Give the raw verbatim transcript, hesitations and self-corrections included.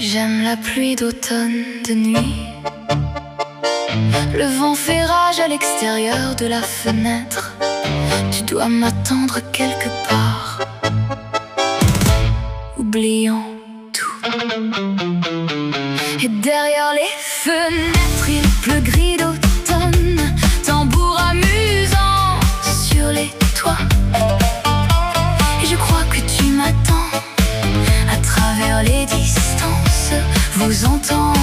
J'aime la pluie d'automne de nuit. Le vent fait rage à l'extérieur de la fenêtre. Tu dois m'attendre quelque part. Oublions tout. Et derrière les fenêtres, il pleut gris d'automne. Tambour amusant sur les toits. Et je crois que tu m'attends. À travers les distances, vous entendez